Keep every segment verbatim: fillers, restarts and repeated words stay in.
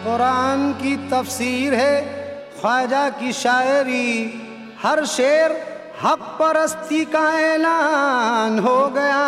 कुरान की तफसीर है, ख्वाजा की शायरी, हर शेर हक परस्ती का ऐलान हो गया।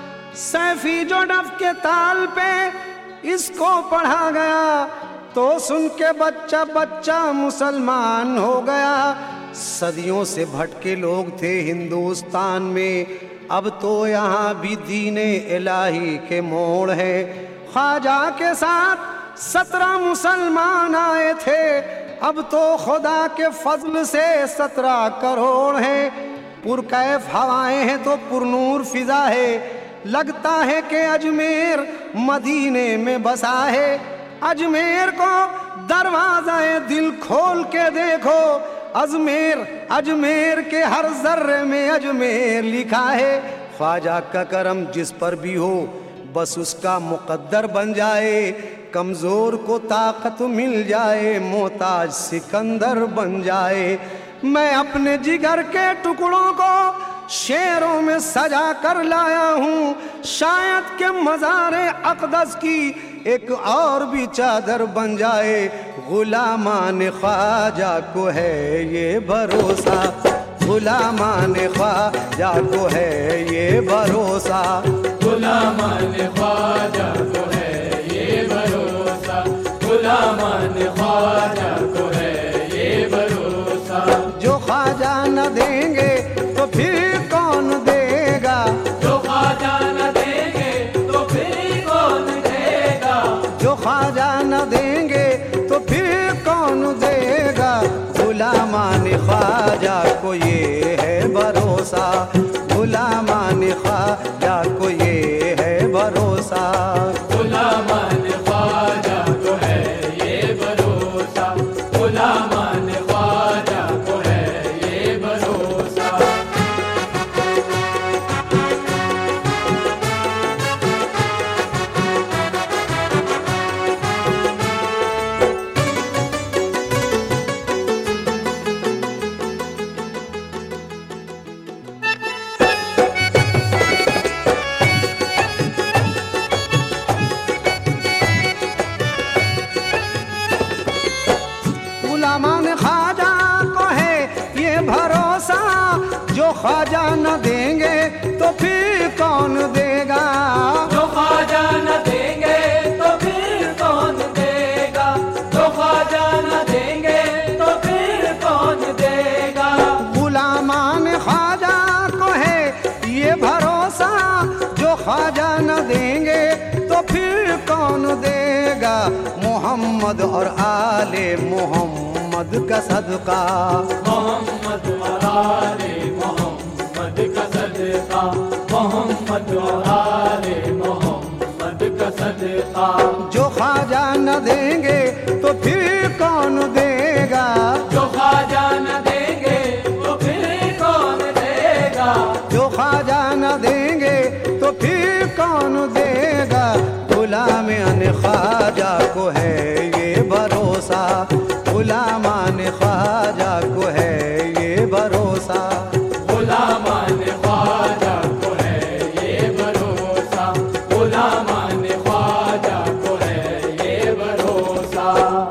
सैफी जो डफ के ताल पे इसको पढ़ा गया, तो सुन के बच्चा बच्चा मुसलमान हो गया। सदियों से भटके लोग थे हिंदुस्तान में, अब तो यहाँ भी दीने इलाही के मोड़ है। ख्वाजा के साथ सत्रह मुसलमान आए थे, अब तो खुदा के फजल से सत्रह करोड़ हैं। पुरकैफ हवाएं हैं तो पुरनूर फिजा है, लगता है कि अजमेर मदीने में बसा है। अजमेर को दरवाज़ा दिल खोल के देखो, अजमेर अजमेर के हर जर्रे में अजमेर लिखा है। ख्वाजा का करम जिस पर भी हो बस उसका मुकद्दर बन जाए, कमज़ोर को ताकत मिल जाए, मोहताज सिकंदर बन जाए। मैं अपने जिगर के टुकड़ों को शेरों में सजा कर लाया हूँ, शायद के मज़ारे अक़दस की एक और भी चादर बन जाए। गुलामान ख्वाजा को है ये भरोसा, गुलामान ख्वाजा को है ये भरोसा, गुलामान ख्वाजा को है ये भरोसा, गुलामान ख्वाजा को है ये भरोसा। जो ख्वाजा न देंगे तो फिर कौन देगा, जो ख्वाजा न देंगे तो फिर कौन देगा, जो ख्वाजा न देंगे तो फिर कौन देगा। गुलामान ख्वाजा को ये है भरोसा, गुलामान ख्वाजा को ये है भरोसा, गुलामान ख्वाजा को है ये भरोसा, गुलामान ख्वाजा को है ये भरोसा। गुलामान ख्वाजा को है ये भरोसा, जो ख्वाजा न देंगे तो फिर कौन देगा, जो ख्वाजा न देंगे तो फिर कौन देगा, जो ख्वाजा न देंगे तो फिर कौन देगा। गुलामान ख्वाजा को है ये भरोसा, जो ख्वाजा न देंगे तो फिर कौन देगा। मोहम्मद और आले मोहम्मद का सदका, मोहम्मद और आले मोहम्मद का सदका, मोहम्मद और आले मोहम्मद का सदका। जो ख्वाजा न देंगे तो फिर कौन देगा, जो ख्वाजा न देंगे तो फिर कौन देगा, जो ख्वाजा न देंगे तो फिर कौन देगा। गुलामान ख्वाजा को है ये भरोसा, गुलामान ख्वाजा को है ये भरोसा, गुलामान ख्वाजा को है ये भरोसा, गुलामान ख्वाजा को है ये भरोसा।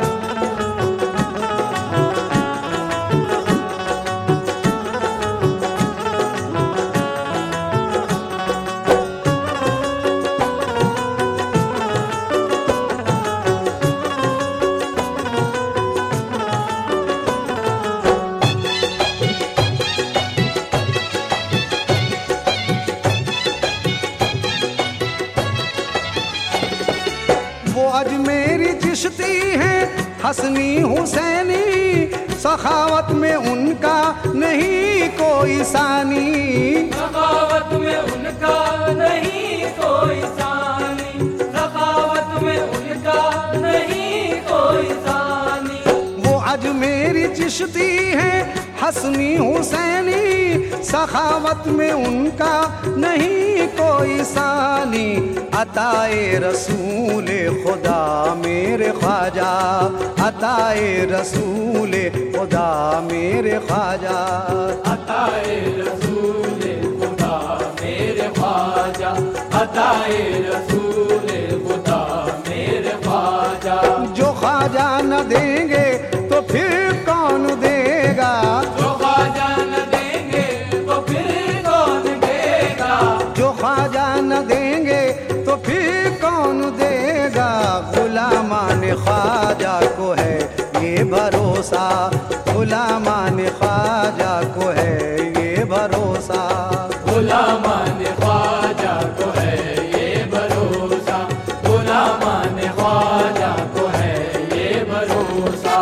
वो अजमेरी चिश्ती है हसनी हुसैनी, सखावत में उनका नहीं कोई सानी, सखावत में उनका नहीं कोई सानी, सखावत में उनका नहीं कोई सानी। वो अजमेरी चिश्ती है हसनी हुसैनी, सखावत में उनका नहीं कोई सानी। अताए रसूल खुदा मेरे ख्वाजा, अताए रसूल खुदा मेरे ख्वाजा, अताए रसूल खुदा मेरे ख्वाजा, अताए रसूल खुदा मेरे ख्वाजा। जो ख्वाजा ख्वाजा न देंगे तो फिर कौन देगा, जो ख्वाजा न देंगे तो फिर कौन देगा, जो ख्वाजा न देंगे तो फिर कौन देगा। गुलामान ख्वाजा को है ये भरोसा, गुलामान ख्वाजा को है ये भरोसा, गुलामान ख्वाजा को है ये भरोसा, गुलामान ख्वाजा को है ये भरोसा।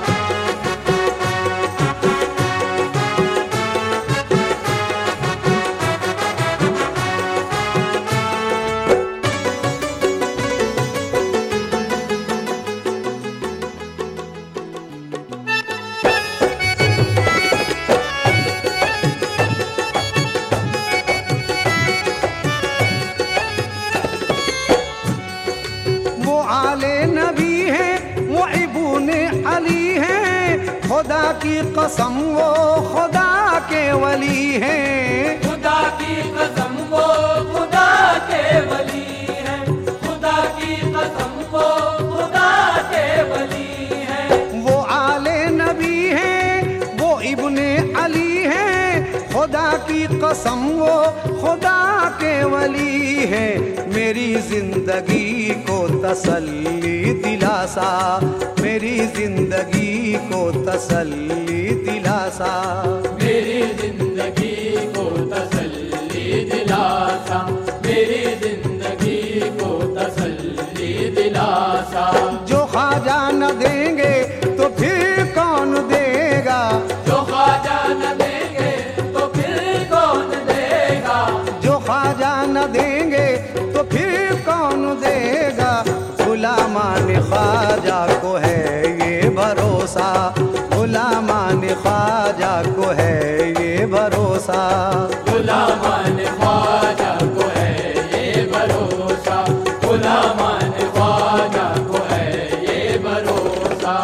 खुदा की कसम वो खुदा के वली हैं, खुदा की कसम वो खुदा के वली हैं, खुदा की कसम वो खुदा के वली हैं। वो आले नबी हैं, वो इब्ने अली हैं, खुदा की कसम वो खुदा के वली हैं। मेरी जिंदगी को तसल्ली दिलासा, मेरी जिंदगी को तसल्ली दिलासा, मेरी जिंदगी को तसल्ली दिलासा, मेरी जिंदगी को तसल्ली दिलासा। जो ख्वाजा न देंगे तो फिर कौन देगा, जो ख्वाजा न देंगे तो फिर कौन देगा, जो ख्वाजा न देंगे तो फिर कौन देगा। गुलामान ख्वाजा को है ये भरोसा, गुलामान ख्वाजा को है ये भरोसा, गुलामान ख्वाजा को है ये भरोसा, गुलामान ख्वाजा को है ये भरोसा।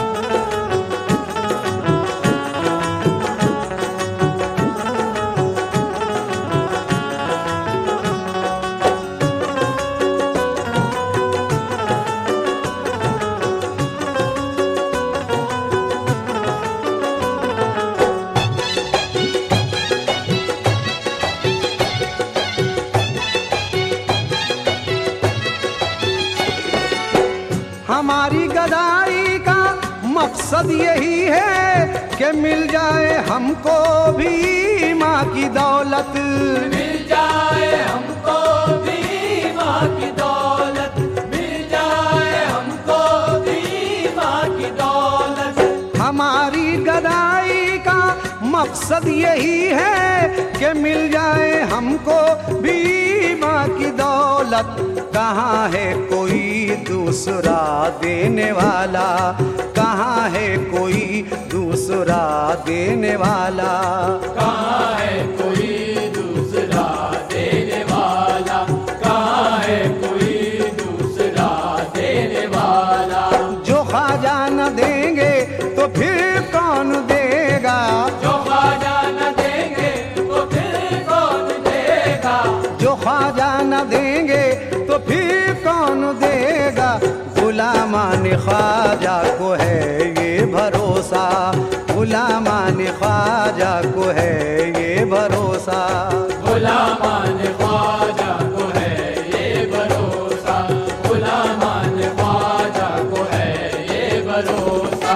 हमारी गदाई का मकसद यही है कि मिल जाए हमको भी माँ की दौलत, मिल जाए हमको भी माँ की दौलत, मिल जाए हमको भी माँ की दौलत। हमारी गदाई का मकसद यही है कि मिल जाए हमको भी माँ की दौलत। कहाँ है कोई दूसरा देने वाला, कहाँ है कोई दूसरा देने वाला, कहाँ है कोई दूसरा देने वाला, कहाँ है कोई दूसरा देने वाला। जो ख्वाजा न देंगे तो फिर कौन देगा, जो ख्वाजा न देंगे तो फिर कौन देगा, जो ख्वाजा न देंगे तो फिर कौन देगा। गुलामान ख्वाजा को है ये भरोसा, गुलामान ख्वाजा को है ये भरोसा, गुलामान ख्वाजा को है ये भरोसा, गुलामान ख्वाजा को है ये भरोसा।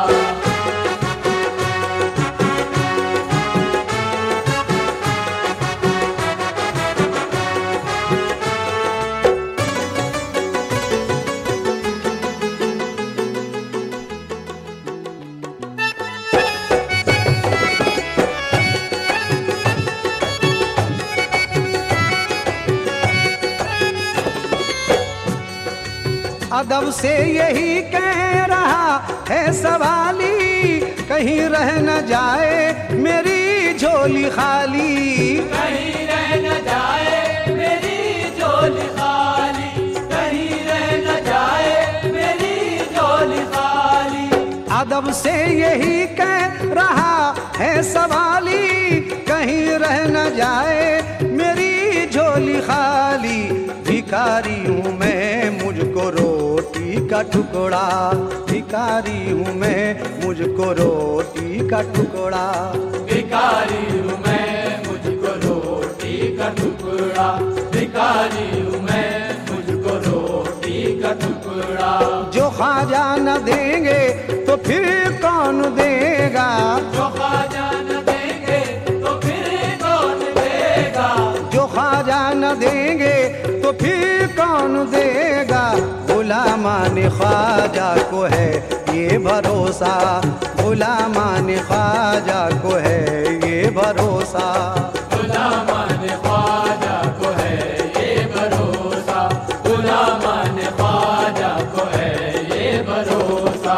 अदब से यही कह रहा है सवाली, कहीं रह न जाए मेरी झोली खाली, कहीं रह न जाए मेरी झोली खाली, कहीं रह न जाए मेरी झोली खाली। अदब से यही कह रहा है सवाली, कहीं रह न जाए मेरी झोली खाली। भिखारी हूँ मैं, मुझको रोटी का टुकड़ा, भिखारी हूँ मैं, मुझको रोटी का टुकड़ा। भिखारी हूँ मैं, मुझको रोटी का टुकड़ा। भिखारी हूँ मैं, मुझको रोटी का टुकड़ा। जो ख्वाजा न देंगे तो फिर कौन देगा? जो ख्वाजा न देंगे तो फिर कौन देगा? जो ख्वाजा न देंगे तो फिर कौन देगा? गुलामान ख्वाजा को है ये भरोसा, गुलामान ख्वाजा को है ये भरोसा। गुलामान ख्वाजा को है ये भरोसा, गुलामान ख्वाजा को है ये भरोसा।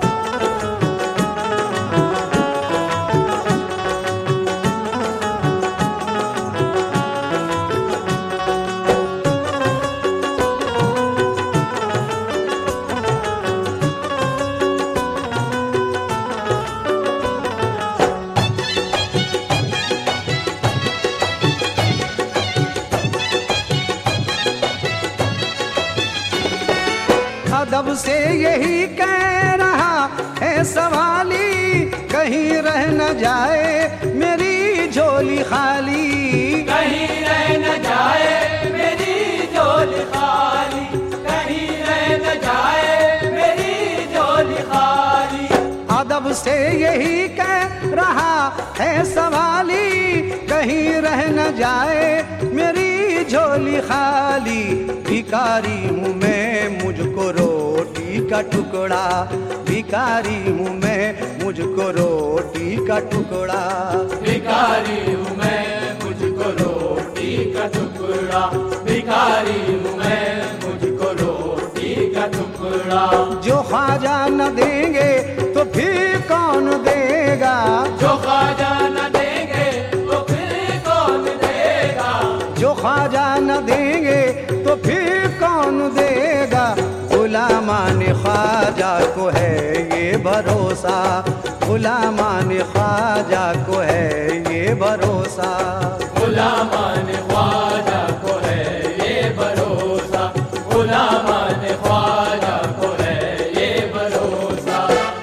अदब से यही कह रहा है सवाली, कहीं रह न जाए मेरी झोली खाली। कहीं रह न जाए मेरी झोली खाली, कहीं रह न जाए मेरी झोली खाली। अदब से यही कह रहा है सवाली, कहीं रह न जाए मेरी झोली खाली। भिखारी हूँ मैं, मुझको रोटी का टुकड़ा। भिखारी हूँ मैं, मुझको रोटी का टुकड़ा। भिखारी हूँ मैं, मुझको रोटी का टुकड़ा। भिखारी हूँ मैं, मुझको रोटी का टुकड़ा। जो ख्वाजा न देंगे तो फिर कौन देगा? जो ख्वाजा न देंगे तो फिर कौन देगा? जो ख्वाजा न देंगे तो फिर कौन देगा? गुलामान ख्वाजा को है ये भरोसा, गुलामान ख्वाजा को है ये भरोसा। गुलामान ख्वाजा को है ये भरोसा, गुलामान ख्वाजा को है ये भरोसा।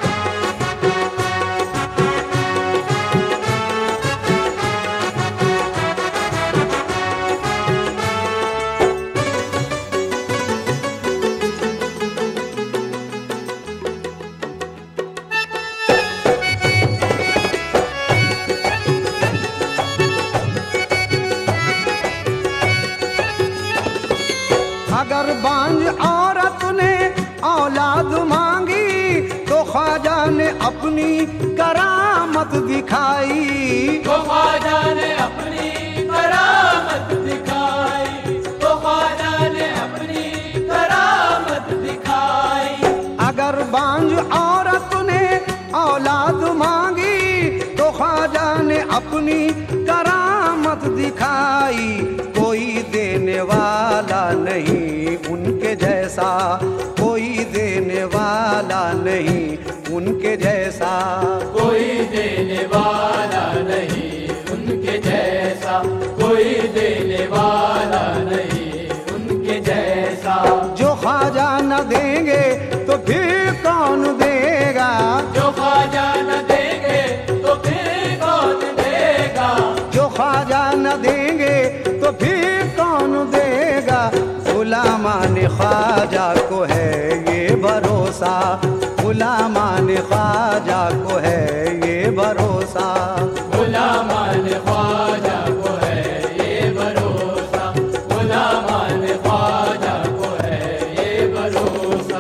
अगर बांझ औरत ने औलाद मांगी तो ख्वाजा ने अपनी करामत दिखाई। तो ख्वाजा ने अपनी करामत दिखाई, तो ख्वाजा ने अपनी करामत दिखाई। अगर बांझ औरत ने औलाद मांगी तो ख्वाजा ने अपनी करामत दिखाई। कोई देने वाला नहीं उनके जैसा, कोई देने वाला नहीं उनके जैसा। कोई देने वाला नहीं उनके जैसा, कोई देने वाला नहीं उनके जैसा। जो ख्वाजा न देंगे तो फिर कौन देगा? जो ख्वाजा न देंगे तो फिर कौन देगा? जो ख्वाजा न देंगे तो फिर कौन देगा? गुलामान ख्वाजा को है ये भरोसा, गुलामान ख्वाजा को है ये भरोसा। गुलामान ख्वाजा को है ये भरोसा, गुलामान ख्वाजा को है ये भरोसा।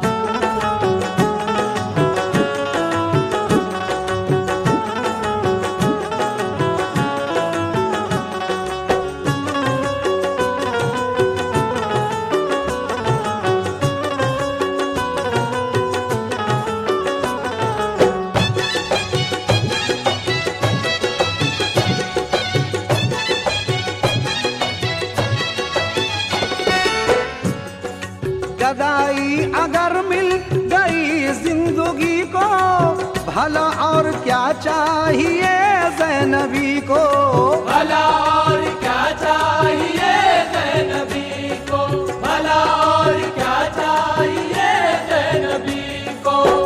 गदाई अगर मिल गई जिंदगी को, भला और क्या चाहिए ज़ैनबी को? भला और क्या चाहिए ज़ैनबी को? भला और क्या चाहिए ज़ैनबी को?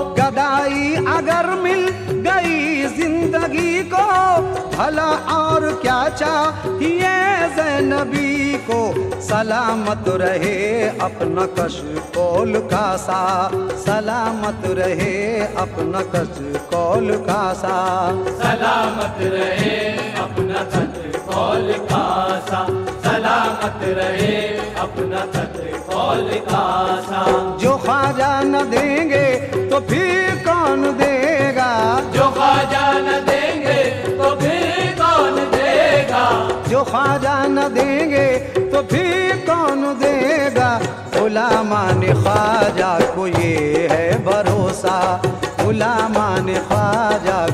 अगर मिल गई जिंदगी को भला और क्या चाहिए ज़ैनबी को। सलामत रहे अपना कश कौल का सा, सलामत रहे अपना कश कौल का सा, सलामत रहे अपना कश कौल का सा, सलामत रहे अपना कश कौल का सा। जो ख्वाजा न देंगे तो फिर कौन देगा, जो ख्वाजा न देंगे तो फिर कौन देगा, जो ख्वाजा न देंगे तो फिर कौन देगा। गुलामान ख्वाजा को ये है भरोसा, गुलामान ख्वाजा